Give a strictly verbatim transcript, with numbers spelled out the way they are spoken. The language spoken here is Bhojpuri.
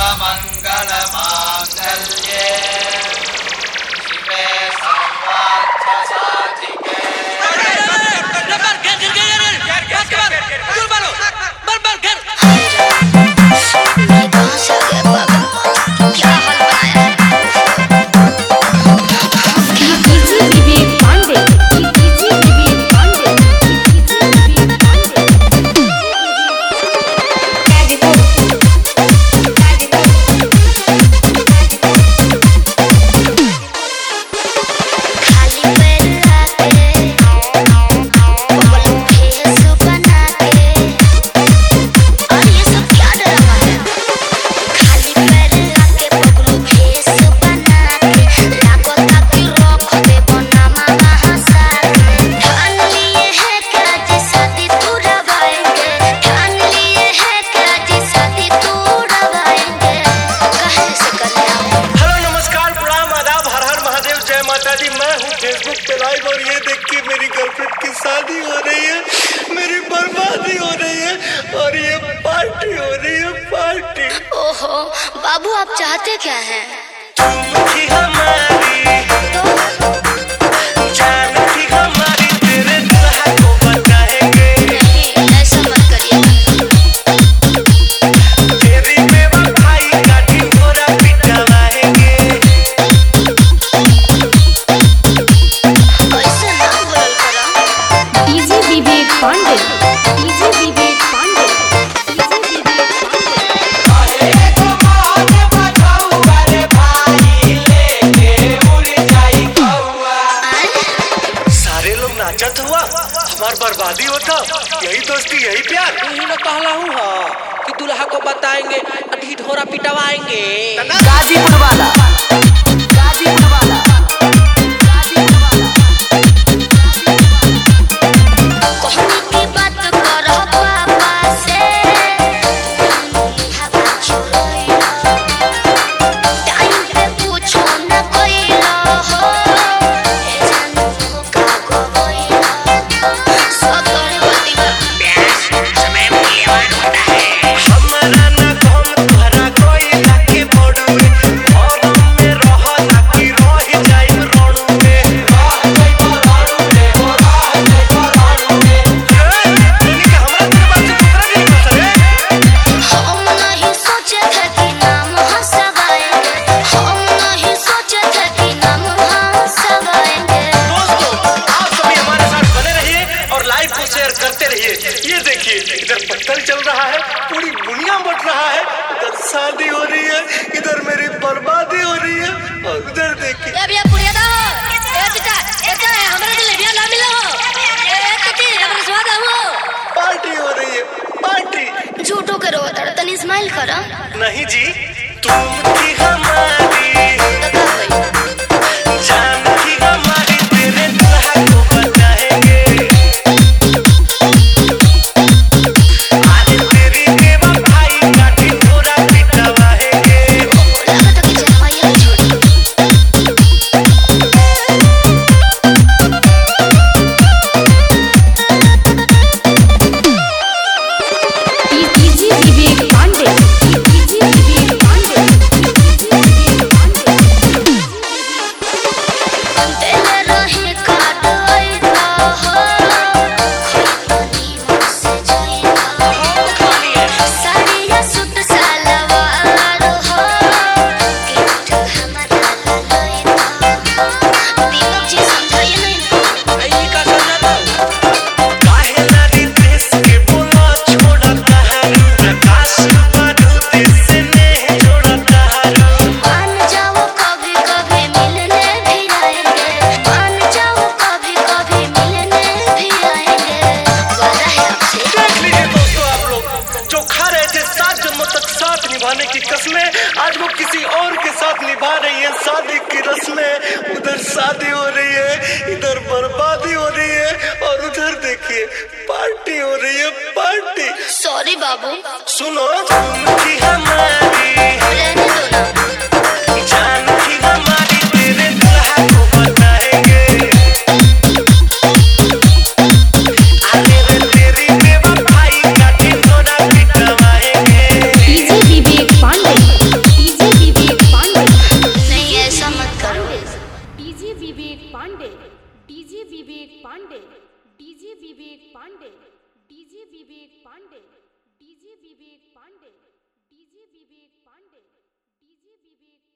सर्वमङ्गलमाङ्गल्ये शिवे सर्वार्थसाधिके। मैं हूँ फेसबुक पे लाइव और ये देख के मेरी गर्लफ्रेंड की शादी हो रही है, मेरी बर्बादी हो रही है और ये पार्टी हो रही है पार्टी। ओहो बाबू आप चाहते क्या हैं? तुम थी हमारी तो जान थी हमारी, तेरे दुल्हा को बताएंगे। नहीं ऐसा मत करिए। तेरी बेवफाई का ढिंढोरा पिटवाएंगे। ऐसा ना बोल करो। DJ Vivek Pandey, DJ Vivek Pandey, DJ Vivek Pandey. सारे लोग नाचत हुआ, हमार बर्बादी होता। यही दोस्ती यही प्यार। यही न कहला हूँ हाँ कि दुल्हा को बताएंगे, ढिढोरा पिटवाएंगे। गाजीपुर वाला, गाजीपुर वाला, गाजीपुर वाला। कहनी की बात करो पापा से, हवा चुराइलो। टाइम पे पूछो न कोइलो हो, ए जानू का गोइलो। सब तोरे गलती बा। समय मूल्यवान होता है। हमारा ना कम तोहरा कोई लाके बड़ुए, और में रह लाकी रह जाई रणु में। रह जाई रणु में, हो रह जाई रणु में। इनके हमरा तेरे बात से दूसरा नहीं कर सके। हम नहीं सोचे थे कि नाम हंसवाएंगे। हम नहीं सोचे थे कि नाम हंसवाएंगे। दोस्तों आप सभी हमारे साथ बने रहिए और लाइव को शेयर करते रहिए। ये देखिए इधर पत्थर चल रहा है, पूरी दुनिया बट रहा है। इधर शादी हो रही है, इधर मेरी बर्बादी हो रही है और उधर देखिए। ए भैया पुड़िया दो। ए चिटा, ए का है हमरा के लेबिया ना मिलो। ए कति हमरा स्वाद हो। पार्टी हो रही है पार्टी। झूठो करो तनी स्माइल करो। नहीं जी, तुम थी हमारी तो का होई? जान थी हमारी, तेरे दुल्हा को बताएंगे। आज तेरी बेवफाई का ढिंढोरा पिटवाएंगे। लागत कि जनमैया छोड़ी। DJ Vivek Pandey, DJ Vivek Pandey, DJ Vivek Pandey. दिल रहे काट आइता हो, खैतनी मुझसे जाइता हो। साड़िया सूट सलवार हो, गिफ्ट हमारा ललैता हो। दीपक जी समझाइए नहीं। यही का समझा था। काहे नारी देश के बोला छोड़ता है, प्रकाश बारूद से नहीं जोड़ता है। मान जाओ कभी कभी मिलने भी आएंगे। मान जाओ कभी कभी मिलने भी आएंगे। वादा है आपसे। देख लीजिए दोस्तों, आप लोग जो खा रहे थे सात जन्मों तक साथ निभाने की कसमें, आज वो किसी और के साथ निभा रही है शादी की रस्में। उधर शादी हो रही है, इधर बर्बादी हो रही है और उधर देखिए पार्टी हो रही है पार्टी। सॉरी बाबू, सुनो तुम थी हमारी, रहने दो ना। जान थी हमारी, तेरे दुल्हा को बताएंगे। अरे रे तेरी बेवफाई का ढिंढोरा पिटवाएंगे। इजी Vivek Pandey, Vivek Pandey DJ Vivek Pandey DJ Vivek Pandey DJ Vivek Pandey DJ Vivek Pandey DJ Vivek Pandey DJ विवेक